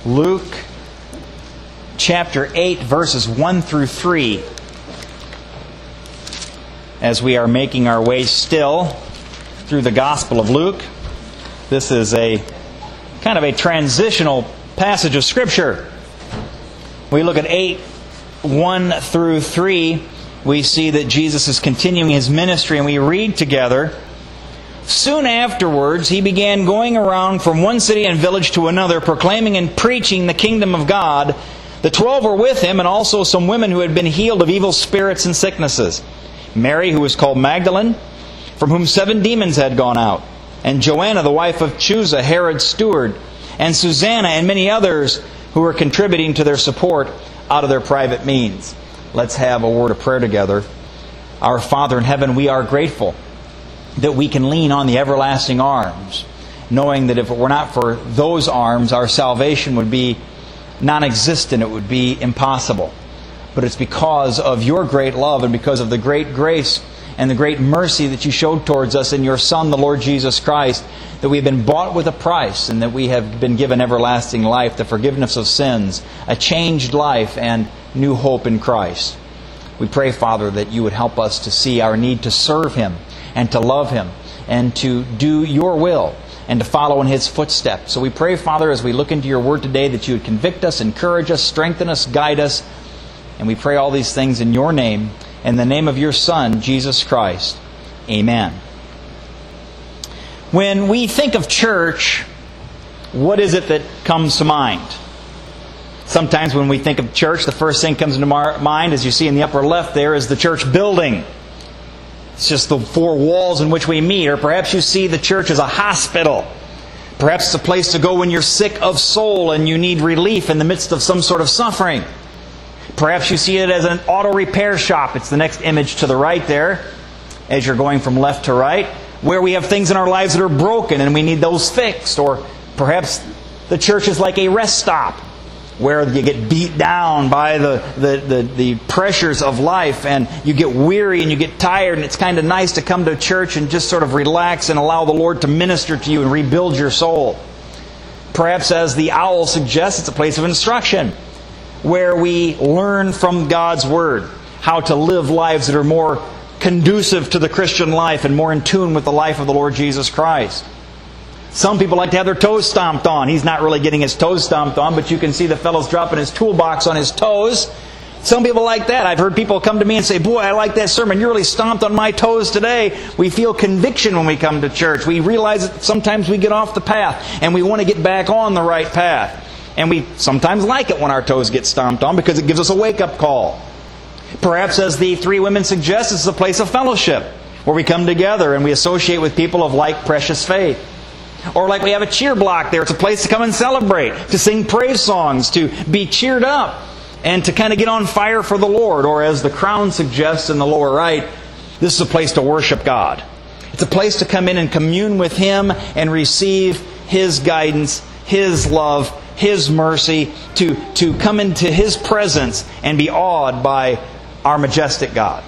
Luke chapter 8, verses 1 through 3. As we are making our way still through the Gospel of Luke, this is a kind of a transitional passage of Scripture. We look at 8, 1 through 3. We see that Jesus is continuing His ministry, and we read together, "Soon afterwards He began going around from one city and village to another, proclaiming and preaching the kingdom of God. The 12 were with Him, and also some women who had been healed of evil spirits and sicknesses. Mary, who was called Magdalene, from whom 7 demons had gone out, and Joanna, the wife of Chuza, Herod's steward, and Susanna, and many others who were contributing to their support out of their private means." Let's have a word of prayer together. Our Father in heaven, we are grateful that we can lean on the everlasting arms, knowing that if it were not for those arms, our salvation would be non-existent. It would be impossible. But it's because of Your great love and because of the great grace and the great mercy that You showed towards us in Your Son, the Lord Jesus Christ, that we have been bought with a price and that we have been given everlasting life, the forgiveness of sins, a changed life, and new hope in Christ. We pray, Father, that You would help us to see our need to serve Him and to love Him and to do Your will and to follow in His footsteps. So we pray, Father, as we look into Your Word today, that You would convict us, encourage us, strengthen us, guide us. And we pray all these things in Your name, in the name of Your Son, Jesus Christ. Amen. When we think of church, what is it that comes to mind? Sometimes when we think of church, the first thing that comes into mind, as you see in the upper left there, is the church building. It's just the 4 walls in which we meet. Or perhaps you see the church as a hospital. Perhaps it's a place to go when you're sick of soul and you need relief in the midst of some sort of suffering. Perhaps you see it as an auto repair shop. It's the next image to the right there, as you're going from left to right, where we have things in our lives that are broken and we need those fixed. Or perhaps the church is like a rest stop, where you get beat down by the pressures of life and you get weary and you get tired, and it's kind of nice to come to church and just sort of relax and allow the Lord to minister to you and rebuild your soul. Perhaps, as the owl suggests, it's a place of instruction, where we learn from God's Word how to live lives that are more conducive to the Christian life and more in tune with the life of the Lord Jesus Christ. Some people like to have their toes stomped on. He's not really getting his toes stomped on, but you can see the fellow's dropping his toolbox on his toes. Some people like that. I've heard people come to me and say, "Boy, I like that sermon. You really stomped on my toes today." We feel conviction when we come to church. We realize that sometimes we get off the path and we want to get back on the right path. And we sometimes like it when our toes get stomped on because it gives us a wake-up call. Perhaps, as the 3 women suggest, it's a place of fellowship where we come together and we associate with people of like precious faith. Or like we have a cheer block there. It's a place to come and celebrate, to sing praise songs, to be cheered up, and to kind of get on fire for the Lord. Or as the crown suggests in the lower right, this is a place to worship God. It's a place to come in and commune with Him and receive His guidance, His love, His mercy, to come into His presence and be awed by our majestic God.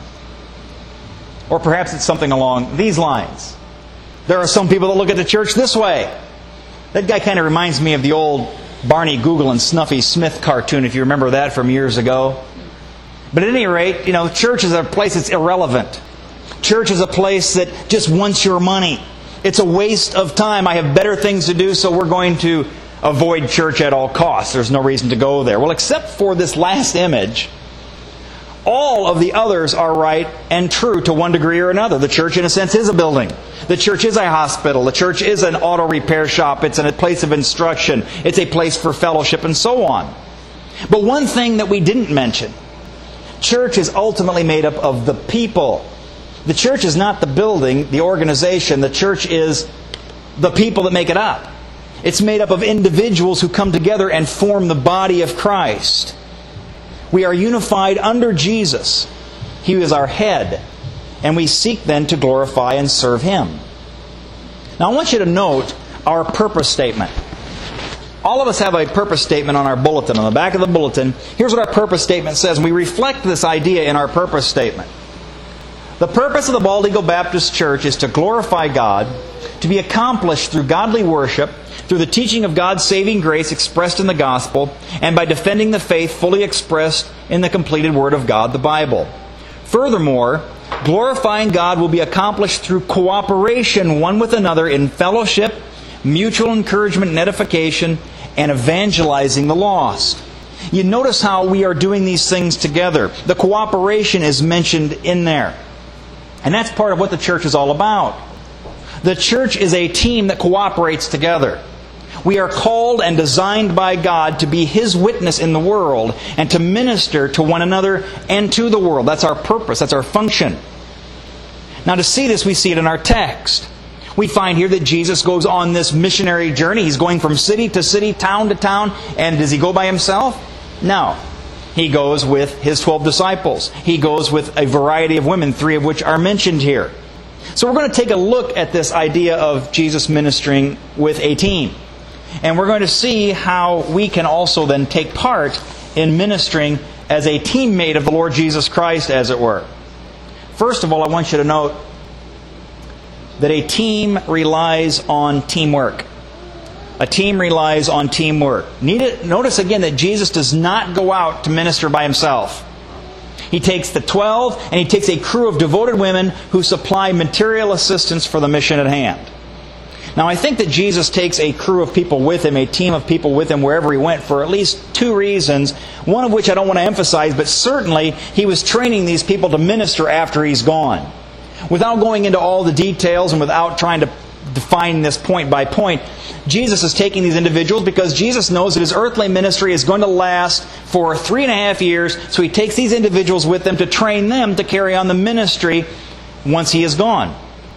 Or perhaps it's something along these lines. There are some people that look at the church this way. That guy kind of reminds me of the old Barney Google and Snuffy Smith cartoon, if you remember that from years ago. But at any rate, church is a place that's irrelevant. Church is a place that just wants your money. It's a waste of time. I have better things to do, so we're going to avoid church at all costs. There's no reason to go there. Well, except for this last image, all of the others are right and true to one degree or another. The church, in a sense, is a building. The church is a hospital. The church is an auto repair shop. It's a place of instruction. It's a place for fellowship and so on. But one thing that we didn't mention, church is ultimately made up of the people. The church is not the building, the organization. The church is the people that make it up. It's made up of individuals who come together and form the body of Christ. We are unified under Jesus. He is our head. And we seek then to glorify and serve Him. Now I want you to note our purpose statement. All of us have a purpose statement on our bulletin. On the back of the bulletin, here's what our purpose statement says. And we reflect this idea in our purpose statement. The purpose of the Bald Eagle Baptist Church is to glorify God, to be accomplished through godly worship, through the teaching of God's saving grace expressed in the gospel, and by defending the faith fully expressed in the completed Word of God, the Bible. Furthermore, glorifying God will be accomplished through cooperation one with another in fellowship, mutual encouragement and edification, and evangelizing the lost. You notice how we are doing these things together. The cooperation is mentioned in there. And that's part of what the church is all about. The church is a team that cooperates together. We are called and designed by God to be His witness in the world and to minister to one another and to the world. That's our purpose. That's our function. Now, to see this, we see it in our text. We find here that Jesus goes on this missionary journey. He's going from city to city, town to town. And does He go by Himself? No. He goes with His 12 disciples. He goes with a variety of women, 3 of which are mentioned here. So we're going to take a look at this idea of Jesus ministering with a team. And we're going to see how we can also then take part in ministering as a teammate of the Lord Jesus Christ, as it were. First of all, I want you to note that a team relies on teamwork. A team relies on teamwork. Notice again that Jesus does not go out to minister by Himself. He takes the 12 and He takes a crew of devoted women who supply material assistance for the mission at hand. Now, I think that Jesus takes a crew of people with Him, a team of people with Him wherever He went for at least 2 reasons, one of which I don't want to emphasize, but certainly He was training these people to minister after He's gone. Without going into all the details and without trying to define this point by point, Jesus is taking these individuals because Jesus knows that His earthly ministry is going to last for 3.5 years, so He takes these individuals with Him to train them to carry on the ministry once He is gone.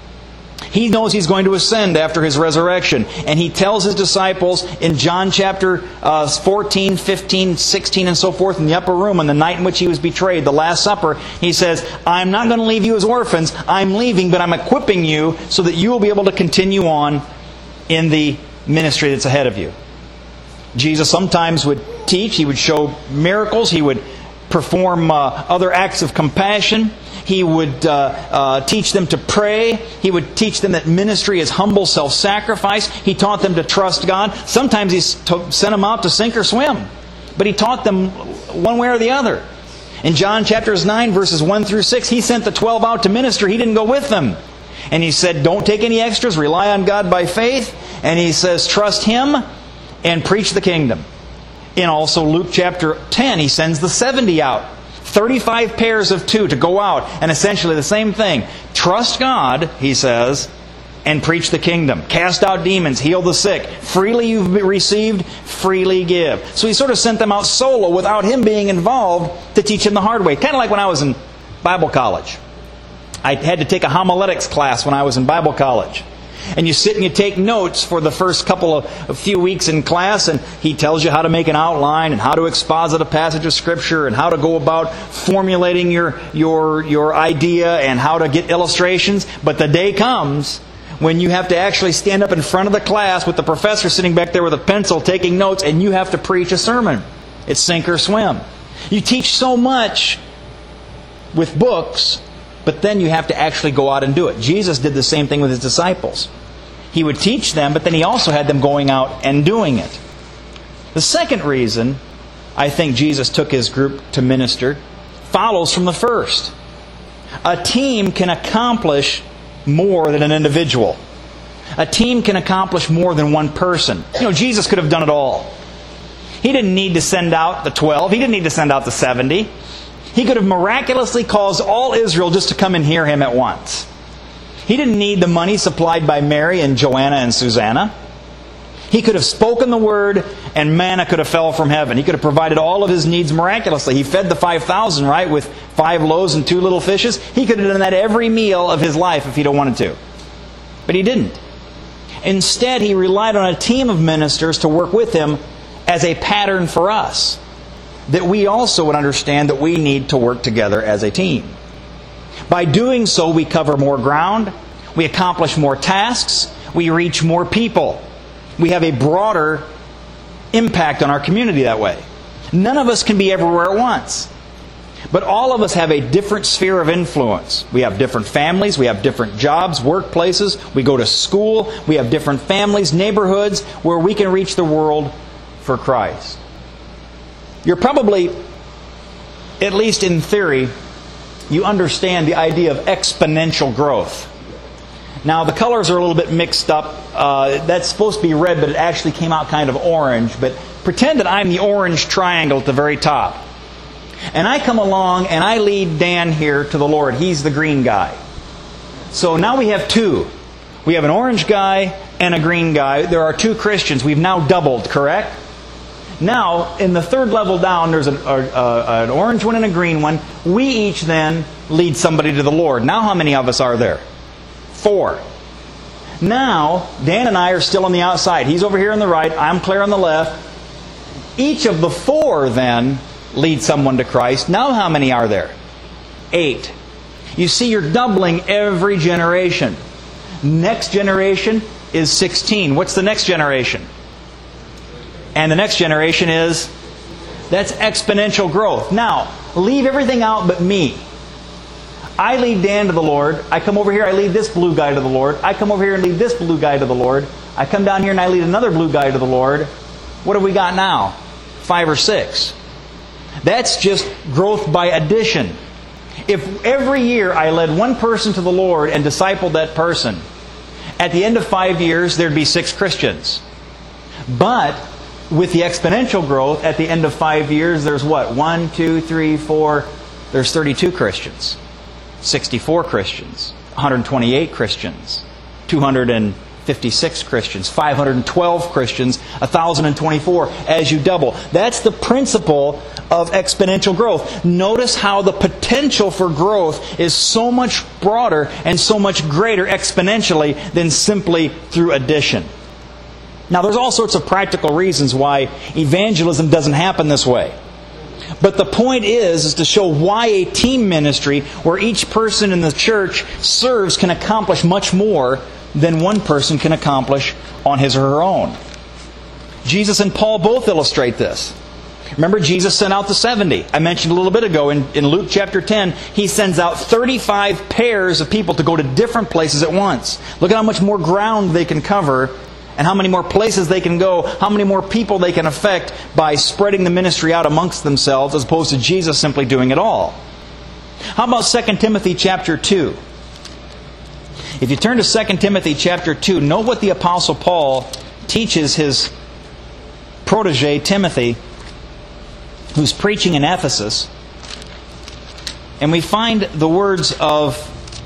He knows He's going to ascend after His resurrection. And He tells His disciples in John chapter 14, 15, 16, and so forth, in the upper room, on the night in which He was betrayed, the Last Supper, He says, I'm not going to leave you as orphans. I'm leaving, but I'm equipping you so that you will be able to continue on in the ministry that's ahead of you. Jesus sometimes would teach. He would show miracles. He would perform other acts of compassion. He would teach them to pray. He would teach them that ministry is humble self-sacrifice. He taught them to trust God. Sometimes He sent them out to sink or swim. But He taught them one way or the other. In John chapters 9, verses 1 through 6, He sent the 12 out to minister. He didn't go with them. And He said, don't take any extras. Rely on God by faith. And He says, trust Him and preach the kingdom. In also Luke chapter 10, He sends the 70 out. 35 pairs of 2 to go out, and essentially the same thing. Trust God, He says, and preach the kingdom. Cast out demons, heal the sick. Freely you've received, freely give. So He sort of sent them out solo without Him being involved to teach them the hard way. Kind of like when I was in Bible college. I had to take a homiletics class when I was in Bible college. And you sit and you take notes for the first a few weeks in class, and he tells you how to make an outline and how to exposit a passage of Scripture and how to go about formulating your idea and how to get illustrations. But the day comes when you have to actually stand up in front of the class with the professor sitting back there with a pencil taking notes, and you have to preach a sermon. It's sink or swim. You teach so much with books, but then you have to actually go out and do it. Jesus did the same thing with His disciples. He would teach them, but then He also had them going out and doing it. The second reason I think Jesus took His group to minister follows from the first. A team can accomplish more than an individual. A team can accomplish more than one person. Jesus could have done it all. He didn't need to send out the 12. He didn't need to send out the 70. He could have miraculously caused all Israel just to come and hear Him at once. He didn't need the money supplied by Mary and Joanna and Susanna. He could have spoken the word and manna could have fell from heaven. He could have provided all of His needs miraculously. He fed the 5,000, right, with 5 loaves and 2 little fishes. He could have done that every meal of His life if He'd wanted to. But He didn't. Instead, He relied on a team of ministers to work with Him as a pattern for us, that we also would understand that we need to work together as a team. By doing so, we cover more ground, we accomplish more tasks, we reach more people. We have a broader impact on our community that way. None of us can be everywhere at once. But all of us have a different sphere of influence. We have different families, we have different jobs, workplaces, we go to school, we have different families, neighborhoods where we can reach the world for Christ. You're probably, at least in theory, you understand the idea of exponential growth. Now, the colors are a little bit mixed up. That's supposed to be red, but it actually came out kind of orange. But pretend that I'm the orange triangle at the very top. And I come along and I lead Dan here to the Lord. He's the green guy. So now we have two. We have an orange guy and a green guy. There are two Christians. We've now doubled, correct? Now, in the third level down, there's an orange one and a green one. We each then lead somebody to the Lord. Now how many of us are there? 4. Now, Dan and I are still on the outside. He's over here on the right. I'm clear on the left. Each of the 4 then lead someone to Christ. Now how many are there? 8. You see, you're doubling every generation. Next generation is 16. What's the next generation? And the next generation is? That's exponential growth. Now, leave everything out but me. I lead Dan to the Lord. I come over here, I lead this blue guy to the Lord. I come over here and lead this blue guy to the Lord. I come down here and I lead another blue guy to the Lord. What have we got now? 5 or 6. That's just growth by addition. If every year I led one person to the Lord and discipled that person, at the end of 5 years there'd be 6 Christians. But with the exponential growth, at the end of 5 years, there's what? 1, 2, 3, 4. There's 32 Christians. 64 Christians. 128 Christians. 256 Christians. 512 Christians. 1,024 as you double. That's the principle of exponential growth. Notice how the potential for growth is so much broader and so much greater exponentially than simply through addition. Now, there's all sorts of practical reasons why evangelism doesn't happen this way. But the point is to show why a team ministry where each person in the church serves can accomplish much more than one person can accomplish on his or her own. Jesus and Paul both illustrate this. Remember, Jesus sent out the 70. I mentioned a little bit ago in Luke chapter 10, He sends out 35 pairs of people to go to different places at once. Look at how much more ground they can cover and how many more places they can go, how many more people they can affect by spreading the ministry out amongst themselves as opposed to Jesus simply doing it all. How about 2 Timothy chapter 2? If you turn to 2 Timothy chapter 2, note what the Apostle Paul teaches his protege Timothy, who's preaching in Ephesus. And we find the words of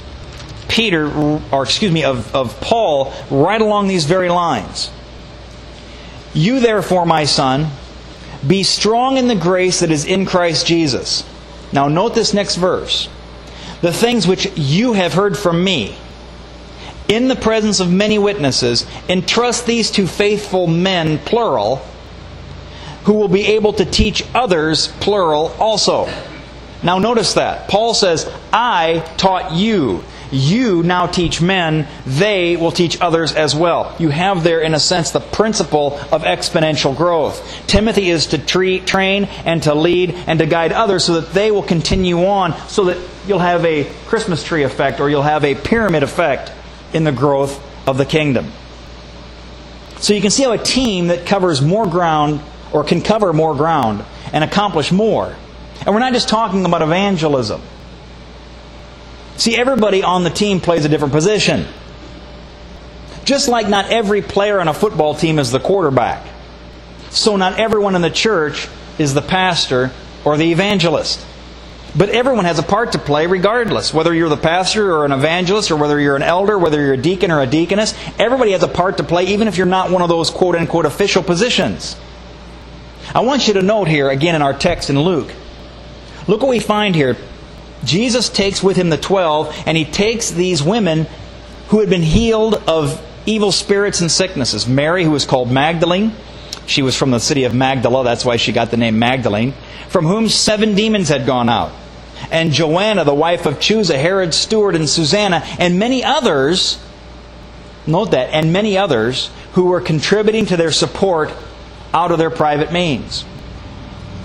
of Paul right along these very lines. You therefore, my son, be strong in the grace that is in Christ Jesus. Now note this next verse. The things which you have heard from me, in the presence of many witnesses, entrust these to faithful men, plural, who will be able to teach others, plural, also. Now notice that. Paul says, I taught you. You now teach men, they will teach others as well. You have there, in a sense, the principle of exponential growth. Timothy is to train and to lead and to guide others so that they will continue on, so that you'll have a Christmas tree effect or you'll have a pyramid effect in the growth of the kingdom. So you can see how a team that covers more ground or can cover more ground and accomplish more. And we're not just talking about evangelism. See, everybody on the team plays a different position. Just like not every player on a football team is the quarterback, so not everyone in the church is the pastor or the evangelist. But everyone has a part to play regardless. Whether you're the pastor or an evangelist, or whether you're an elder, whether you're a deacon or a deaconess, everybody has a part to play, even if you're not one of those quote-unquote official positions. I want you to note here, again in our text in Luke, look what we find here. Jesus takes with Him the 12, and He takes these women who had been healed of evil spirits and sicknesses. Mary, who was called Magdalene. She was from the city of Magdala. That's why she got the name Magdalene. From whom 7 demons had gone out. And Joanna, the wife of Chuza, Herod's steward, and Susanna, and many others, note that, and many others who were contributing to their support out of their private means.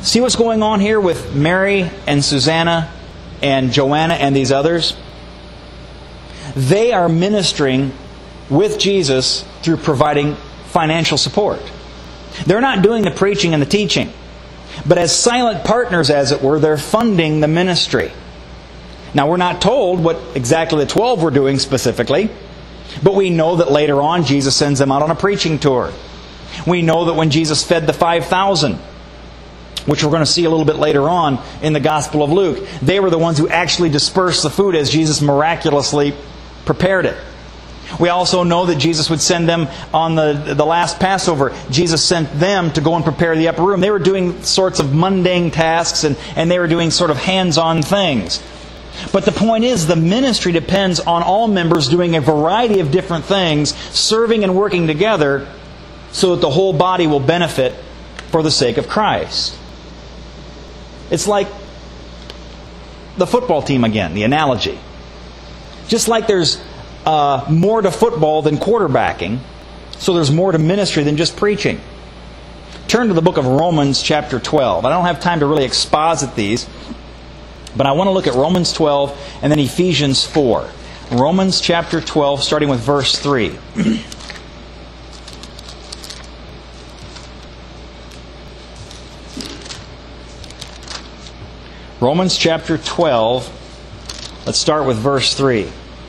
See what's going on here with Mary and Susanna and Joanna and these others? They are ministering with Jesus through providing financial support. They're not doing the preaching and the teaching. But as silent partners, as it were, they're funding the ministry. Now, we're not told what exactly the 12 were doing specifically, but we know that later on Jesus sends them out on a preaching tour. We know that when Jesus fed the 5,000, which we're going to see a little bit later on in the Gospel of Luke, they were the ones who actually dispersed the food as Jesus miraculously prepared it. We also know that Jesus would send them on the last Passover. Jesus sent them to go and prepare the upper room. They were doing sorts of mundane tasks and they were doing sort of hands-on things. But the point is, the ministry depends on all members doing a variety of different things, serving and working together so that the whole body will benefit for the sake of Christ. It's like the football team again, the analogy. Just like there's more to football than quarterbacking, so there's more to ministry than just preaching. Turn to the book of Romans chapter 12. I don't have time to really exposit these, but I want to look at Romans 12 and then Ephesians 4. Romans chapter 12, starting with verse 3. Romans chapter 12, let's start with verse 3.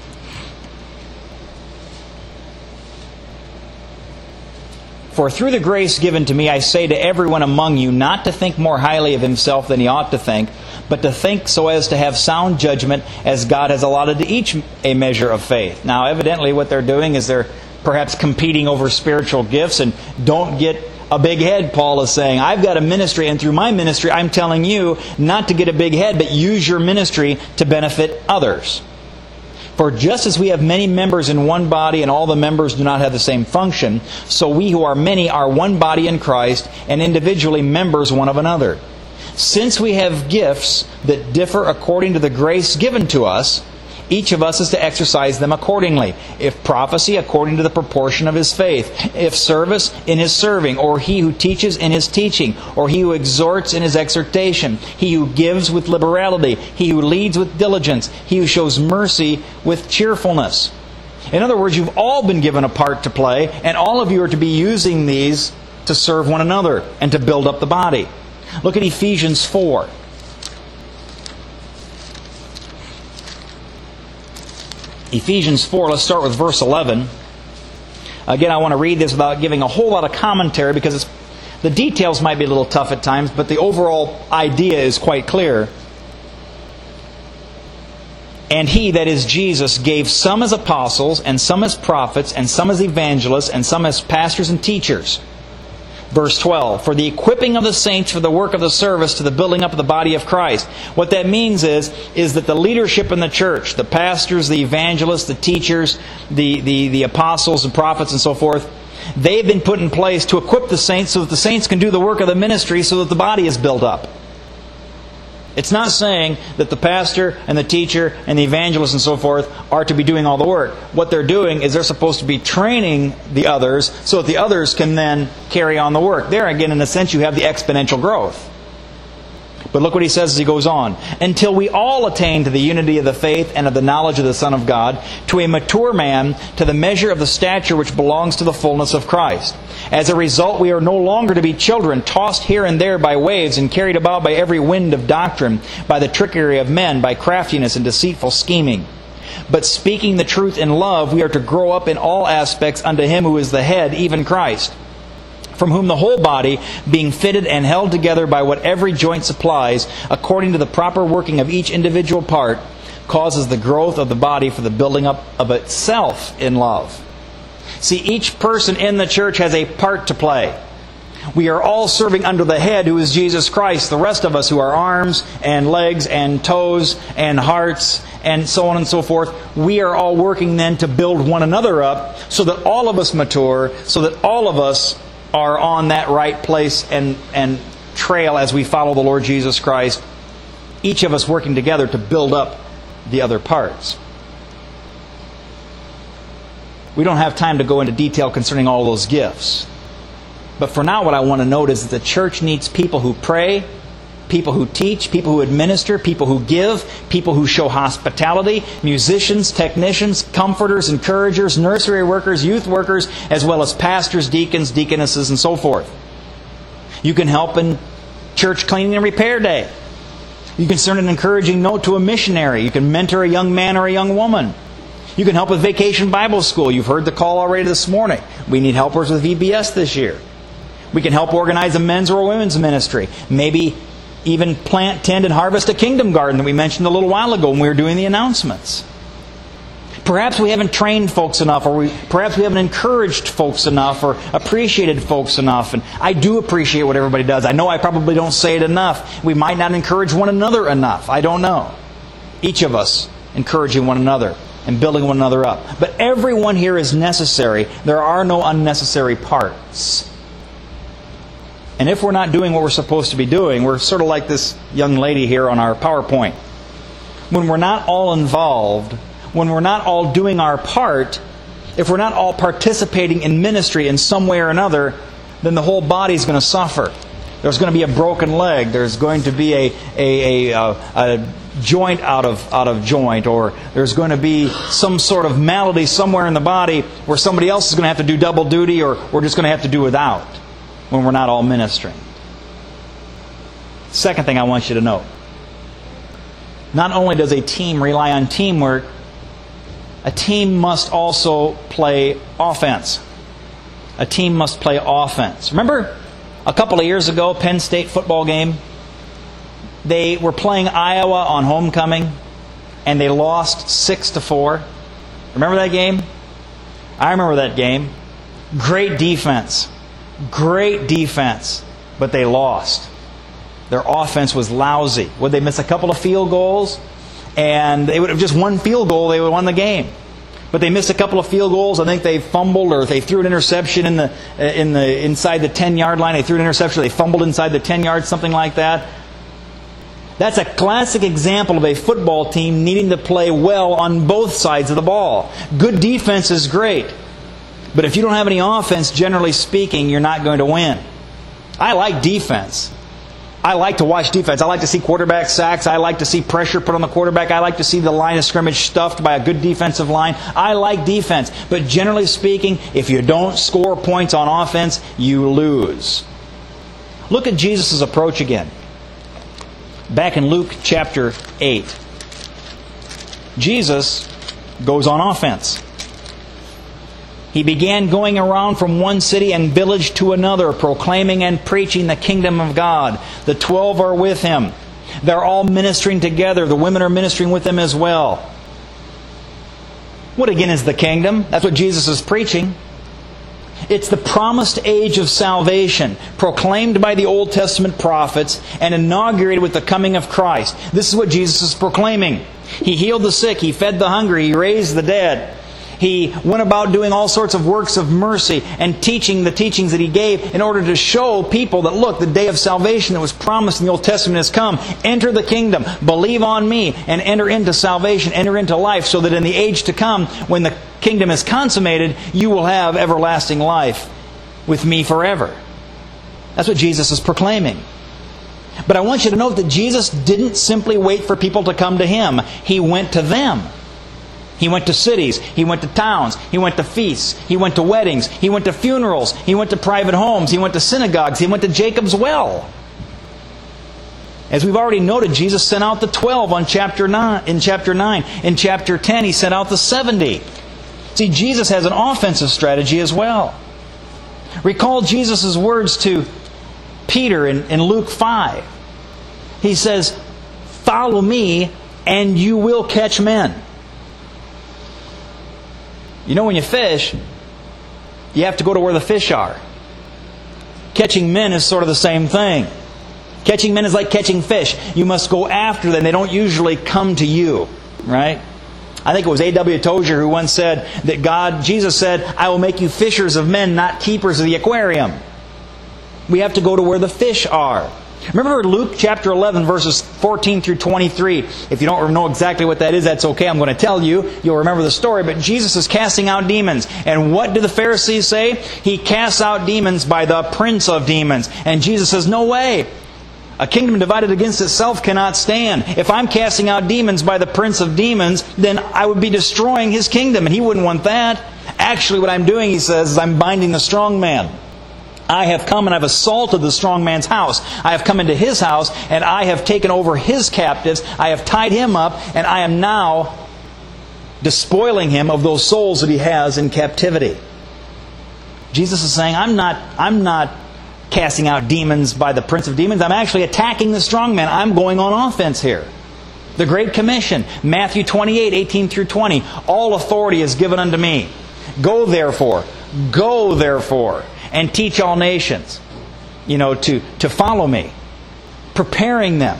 For through the grace given to me, I say to everyone among you not to think more highly of himself than he ought to think, but to think so as to have sound judgment, as God has allotted to each a measure of faith. Now, evidently what they're doing is they're perhaps competing over spiritual gifts, and don't get a big head, Paul is saying. I've got a ministry, and through my ministry, I'm telling you not to get a big head, but use your ministry to benefit others. For just as we have many members in one body, and all the members do not have the same function, so we who are many are one body in Christ, and individually members one of another. Since we have gifts that differ according to the grace given to us, each of us is to exercise them accordingly. If prophecy, according to the proportion of his faith. If service, in his serving. Or he who teaches, in his teaching. Or he who exhorts, in his exhortation. He who gives with liberality. He who leads with diligence. He who shows mercy with cheerfulness. In other words, you've all been given a part to play, and all of you are to be using these to serve one another and to build up the body. Look at Ephesians 4. Ephesians 4, let's start with verse 11. Again, I want to read this without giving a whole lot of commentary because the details might be a little tough at times, but the overall idea is quite clear. And He, that is Jesus, gave some as apostles, and some as prophets, and some as evangelists, and some as pastors and teachers. Verse 12, for the equipping of the saints for the work of the service to the building up of the body of Christ. What that means is that the leadership in the church, the pastors, the evangelists, the teachers, the apostles and prophets and so forth, they've been put in place to equip the saints so that the saints can do the work of the ministry so that the body is built up. It's not saying that the pastor and the teacher and the evangelist and so forth are to be doing all the work. What they're doing is they're supposed to be training the others so that the others can then carry on the work. There again, in a sense, you have the exponential growth. But look what he says as he goes on. Until we all attain to the unity of the faith and of the knowledge of the Son of God, to a mature man, to the measure of the stature which belongs to the fullness of Christ. As a result, we are no longer to be children, tossed here and there by waves and carried about by every wind of doctrine, by the trickery of men, by craftiness and deceitful scheming. But speaking the truth in love, we are to grow up in all aspects unto Him who is the head, even Christ, from whom the whole body, being fitted and held together by what every joint supplies, according to the proper working of each individual part, causes the growth of the body for the building up of itself in love. See, each person in the church has a part to play. We are all serving under the head, who is Jesus Christ. The rest of us who are arms and legs and toes and hearts and so on and so forth, we are all working then to build one another up so that all of us mature, so that all of us are on that right place and trail as we follow the Lord Jesus Christ. Each of us working together to build up the other parts. We don't have time to go into detail concerning all those gifts. But for now, what I want to note is that the church needs people who pray, people who teach, people who administer, people who give, people who show hospitality, musicians, technicians, comforters, encouragers, nursery workers, youth workers, as well as pastors, deacons, deaconesses, and so forth. You can help in church cleaning and repair day. You can send an encouraging note to a missionary. You can mentor a young man or a young woman. You can help with Vacation Bible School. You've heard the call already this morning. We need helpers with VBS this year. We can help organize a men's or a women's ministry. Maybe even plant, tend, and harvest a kingdom garden that we mentioned a little while ago when we were doing the announcements. Perhaps we haven't trained folks enough, or perhaps we haven't encouraged folks enough, or appreciated folks enough. And I do appreciate what everybody does. I know I probably don't say it enough. We might not encourage one another enough. I don't know. Each of us encouraging one another and building one another up. But everyone here is necessary. There are no unnecessary parts. And if we're not doing what we're supposed to be doing, we're sort of like this young lady here on our PowerPoint. When we're not all involved, when we're not all doing our part, if we're not all participating in ministry in some way or another, then the whole body's going to suffer. There's going to be a broken leg. There's going to be a joint out of joint, or there's going to be some sort of malady somewhere in the body where somebody else is going to have to do double duty, or we're just going to have to do without when we're not all ministering. Second thing I want you to know. Not only does a team rely on teamwork, a team must also play offense. A team must play offense. Remember a couple of years ago, Penn State football game? They were playing Iowa on homecoming, and they lost 6-4. Remember that game? I remember that game. Great defense. Great defense. But they lost. Their offense was lousy. Would they miss a couple of field goals? And they would have just one field goal, they would have won the game. But they missed a couple of field goals. I think they fumbled, or they threw an interception in the inside the 10-yard line. They threw an interception. They fumbled inside the 10 yards, something like that. That's a classic example of a football team needing to play well on both sides of the ball. Good defense is great, but if you don't have any offense, generally speaking, you're not going to win. I like defense. I like to watch defense. I like to see quarterback sacks. I like to see pressure put on the quarterback. I like to see the line of scrimmage stuffed by a good defensive line. I like defense. But generally speaking, if you don't score points on offense, you lose. Look at Jesus' approach again. Back in Luke chapter 8. Jesus goes on offense. He began going around from one city and village to another, proclaiming and preaching the kingdom of God. The 12 are with Him. They're all ministering together. The women are ministering with them as well. What again is the kingdom? That's what Jesus is preaching. It's the promised age of salvation, proclaimed by the Old Testament prophets and inaugurated with the coming of Christ. This is what Jesus is proclaiming. He healed the sick. He fed the hungry. He raised the dead. He went about doing all sorts of works of mercy and teaching the teachings that He gave in order to show people that, look, the day of salvation that was promised in the Old Testament has come. Enter the kingdom. Believe on me and enter into salvation. Enter into life, so that in the age to come, when the kingdom is consummated, you will have everlasting life with me forever. That's what Jesus is proclaiming. But I want you to note that Jesus didn't simply wait for people to come to Him. He went to them. He went to cities. He went to towns. He went to feasts. He went to weddings. He went to funerals. He went to private homes. He went to synagogues. He went to Jacob's well. As we've already noted, Jesus sent out the 12 in chapter 9. In chapter 10, He sent out the 70. See, Jesus has an offensive strategy as well. Recall Jesus' words to Peter in Luke 5. He says, "Follow me and you will catch men." You know, when you fish, you have to go to where the fish are. Catching men is sort of the same thing. Catching men is like catching fish. You must go after them. They don't usually come to you, right? I think it was A.W. Tozier who once said that Jesus said, "I will make you fishers of men, not keepers of the aquarium." We have to go to where the fish are. Remember Luke chapter 11, verses 14 through 23. If you don't know exactly what that is, that's okay. I'm going to tell you. You'll remember the story. But Jesus is casting out demons. And what do the Pharisees say? He casts out demons by the prince of demons. And Jesus says, "No way. A kingdom divided against itself cannot stand. If I'm casting out demons by the prince of demons, then I would be destroying his kingdom, and he wouldn't want that. Actually, what I'm doing, he says, is I'm binding the strong man. I have come and I've assaulted the strong man's house. I have come into his house, and I have taken over his captives. I have tied him up, and I am now despoiling him of those souls that he has in captivity. Jesus is saying, I'm not casting out demons by the prince of demons. I'm actually attacking the strong man. I'm going on offense here. The Great Commission, Matthew 28, 18 through 20. All authority is given unto me. Go therefore, and teach all nations, to follow me. Preparing them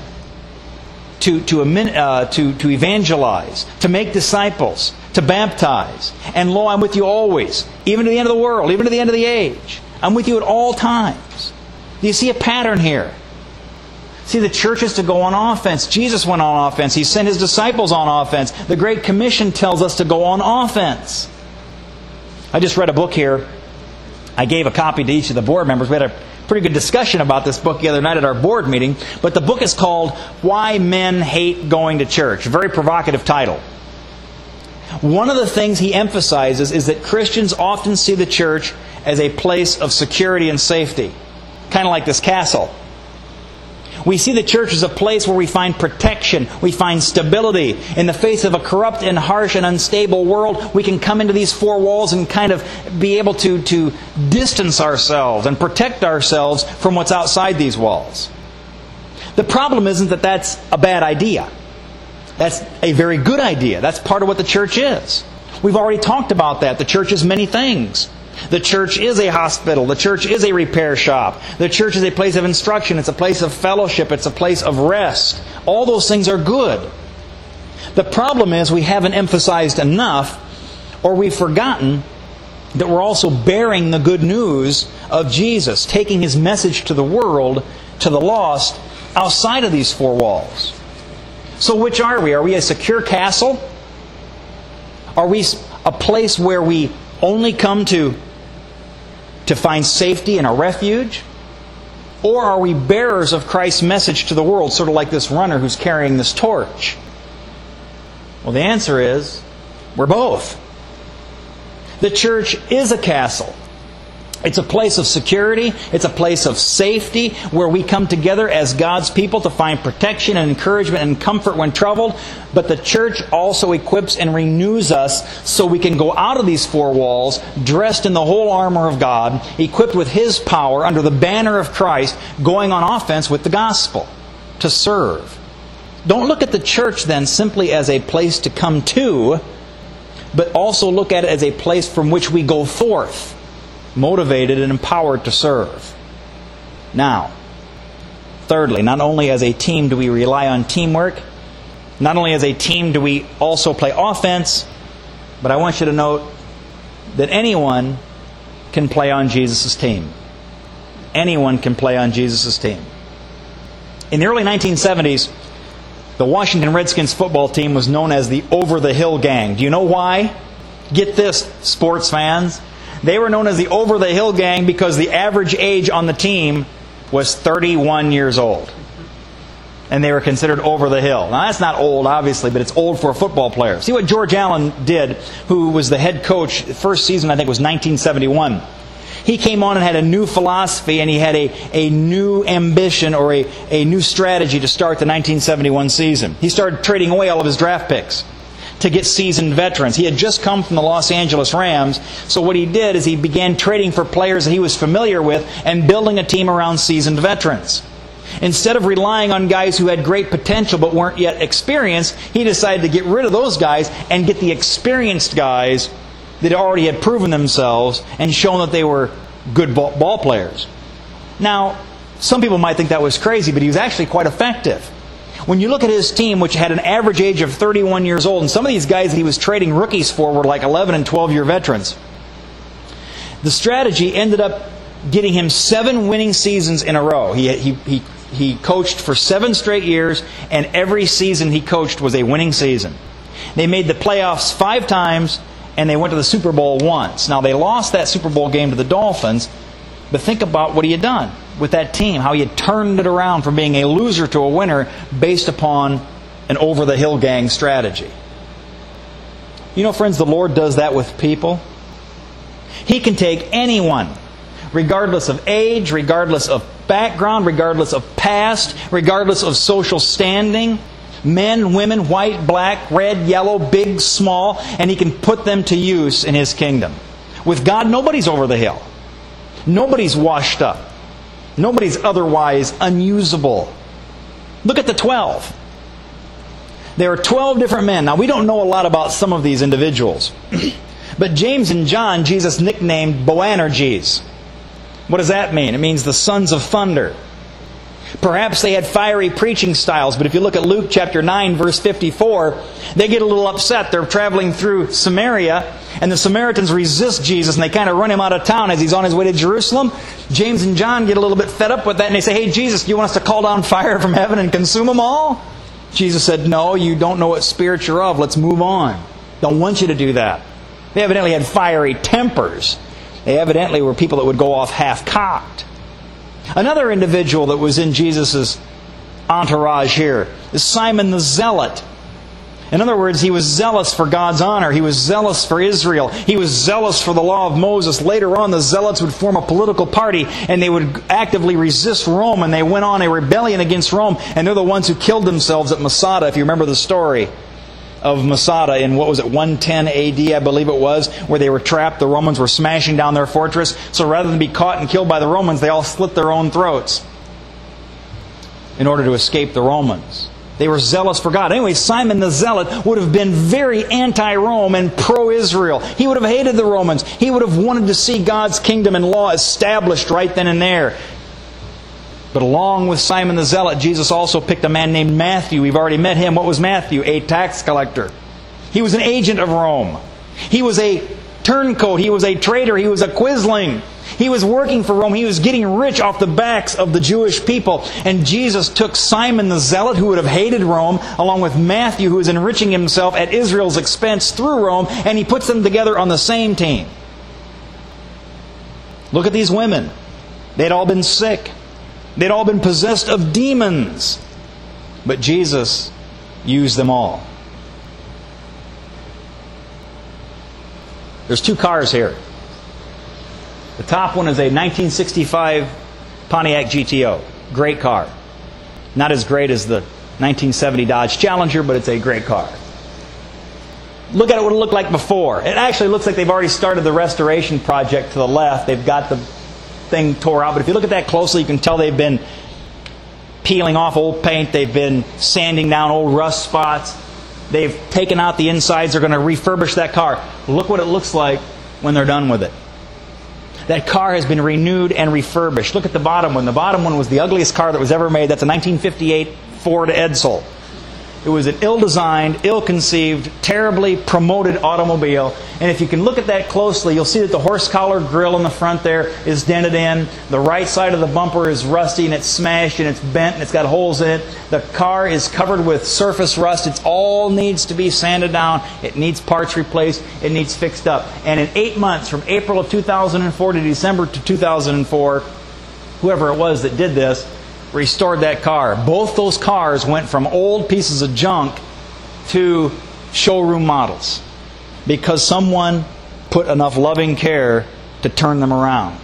to evangelize, to make disciples, to baptize. And lo, I'm with you always, even to the end of the world, even to the end of the age. I'm with you at all times. Do you see a pattern here? See, the church is to go on offense. Jesus went on offense. He sent His disciples on offense. The Great Commission tells us to go on offense. I just read a book here. I gave a copy to each of the board members. We had a pretty good discussion about this book the other night at our board meeting. But the book is called Why Men Hate Going to Church. A very provocative title. One of the things he emphasizes is that Christians often see the church as a place of security and safety. Kind of like this castle. We see the church as a place where we find protection, we find stability. In the face of a corrupt and harsh and unstable world, we can come into these four walls and kind of be able to distance ourselves and protect ourselves from what's outside these walls. The problem isn't that that's a bad idea. That's a very good idea. That's part of what the church is. We've already talked about that. The church is many things. The church is a hospital. The church is a repair shop. The church is a place of instruction. It's a place of fellowship. It's a place of rest. All those things are good. The problem is we haven't emphasized enough, or we've forgotten that we're also bearing the good news of Jesus, taking His message to the world, to the lost, outside of these four walls. So which are we? Are we a secure castle? Are we a place where we only come to find safety and a refuge? Or are we bearers of Christ's message to the world, sort of like this runner who's carrying this torch? Well, the answer is, we're both. The church is a castle. It's a place of security. It's a place of safety where we come together as God's people to find protection and encouragement and comfort when troubled. But the church also equips and renews us so we can go out of these four walls dressed in the whole armor of God, equipped with His power under the banner of Christ, going on offense with the gospel to serve. Don't look at the church then simply as a place to come to, but also look at it as a place from which we go forth, motivated and empowered to serve. Now, thirdly, not only as a team do we rely on teamwork, not only as a team do we also play offense, but I want you to note that anyone can play on Jesus' team. Anyone can play on Jesus' team. In the early 1970s, the Washington Redskins football team was known as the Over the Hill Gang. Do you know why? Get this, sports fans. They were known as the Over the Hill Gang because the average age on the team was 31 years old. And they were considered over the hill. Now that's not old, obviously, but it's old for a football player. See what George Allen did, who was the head coach. The first season, I think, was 1971. He came on and had a new philosophy, and he had a new ambition or a new strategy to start the 1971 season. He started trading away all of his draft picks to get seasoned veterans. He had just come from the Los Angeles Rams, so what he did is he began trading for players that he was familiar with and building a team around seasoned veterans. Instead of relying on guys who had great potential but weren't yet experienced, he decided to get rid of those guys and get the experienced guys that already had proven themselves and shown that they were good ball players. Now, some people might think that was crazy, but he was actually quite effective. When you look at his team, which had an average age of 31 years old, and some of these guys that he was trading rookies for were like 11 and 12-year veterans, the strategy ended up getting him 7 winning seasons in a row. He coached for 7 straight years, and every season he coached was a winning season. They made the playoffs 5 times, and they went to the Super Bowl once. Now, they lost that Super Bowl game to the Dolphins, but think about what he had done. with that team, how he had turned it around from being a loser to a winner based upon an over-the-hill gang strategy. You know, friends, the Lord does that with people. He can take anyone, regardless of age, regardless of background, regardless of past, regardless of social standing, men, women, white, black, red, yellow, big, small, and He can put them to use in His kingdom. With God, nobody's over the hill. Nobody's washed up. Nobody's otherwise unusable. Look at the 12. There are 12 different men. Now, we don't know a lot about some of these individuals. But James and John, Jesus nicknamed Boanerges. What does that mean? It means the sons of thunder. Perhaps they had fiery preaching styles, but if you look at Luke chapter 9, verse 54, they get a little upset. They're traveling through Samaria, and the Samaritans resist Jesus, and they kind of run Him out of town as He's on His way to Jerusalem. James and John get a little bit fed up with that, and they say, "Hey, Jesus, do you want us to call down fire from heaven and consume them all?" Jesus said, "No, you don't know what spirit you're of. Let's move on. Don't want you to do that." They evidently had fiery tempers. They evidently were people that would go off half-cocked. Another individual that was in Jesus' entourage here is Simon the Zealot. In other words, he was zealous for God's honor. He was zealous for Israel. He was zealous for the law of Moses. Later on, the Zealots would form a political party, and they would actively resist Rome, and they went on a rebellion against Rome, and they're the ones who killed themselves at Masada, if you remember the story of Masada in, 110 AD, I believe it was, where they were trapped. The Romans were smashing down their fortress. So rather than be caught and killed by the Romans, they all slit their own throats in order to escape the Romans. They were zealous for God. Anyway, Simon the Zealot would have been very anti-Rome and pro-Israel. He would have hated the Romans. He would have wanted to see God's kingdom and law established right then and there. But along with Simon the Zealot, Jesus also picked a man named Matthew. We've already met him. What was Matthew? A tax collector. He was an agent of Rome. He was a turncoat. He was a traitor. He was a quisling. He was working for Rome. He was getting rich off the backs of the Jewish people. And Jesus took Simon the Zealot, who would have hated Rome, along with Matthew, who was enriching himself at Israel's expense through Rome, and He puts them together on the same team. Look at these women. They'd all been sick. They'd all been possessed of demons. But Jesus used them all. There's two cars here. The top one is a 1965 Pontiac GTO. Great car. Not as great as the 1970 Dodge Challenger, but it's a great car. Look at what it looked like before. It actually looks like they've already started the restoration project to the left. They've got the thing tore out, but if you look at that closely, you can tell they've been peeling off old paint. They've been sanding down old rust spots. They've taken out the insides. They're going to refurbish that car. Look what it looks like when they're done with it. That car has been renewed and refurbished. Look at the bottom one. The bottom one was the ugliest car that was ever made. That's a 1958 Ford Edsel. It was an ill-designed, ill-conceived, terribly promoted automobile. And if you can look at that closely, you'll see that the horse collar grill in the front there is dented in. The right side of the bumper is rusty and it's smashed and it's bent and it's got holes in it. The car is covered with surface rust. It all needs to be sanded down. It needs parts replaced. It needs fixed up. And in 8 months, from April of 2004 to December to 2004, whoever it was that did this, restored that car. Both those cars went from old pieces of junk to showroom models because someone put enough loving care to turn them around.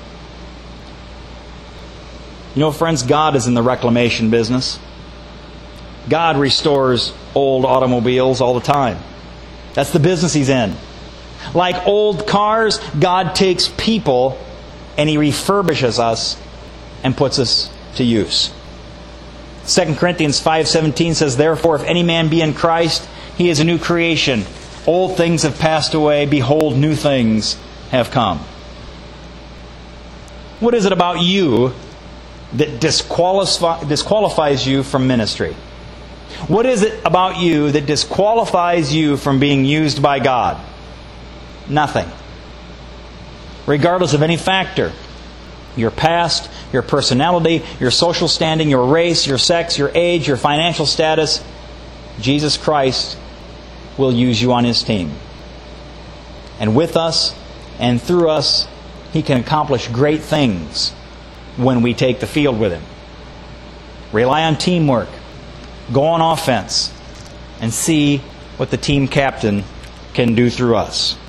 You know, friends, God is in the reclamation business. God restores old automobiles all the time. That's the business He's in. Like old cars, God takes people and He refurbishes us and puts us to use. 2 Corinthians 5:17 says, "Therefore, if any man be in Christ, he is a new creation. Old things have passed away. Behold, new things have come." What is it about you that disqualifies you from ministry? What is it about you that disqualifies you from being used by God? Nothing. Regardless of any factor. Your past, your personality, your social standing, your race, your sex, your age, your financial status, Jesus Christ will use you on His team. And with us and through us, He can accomplish great things when we take the field with Him. Rely on teamwork. Go on offense and see what the team captain can do through us.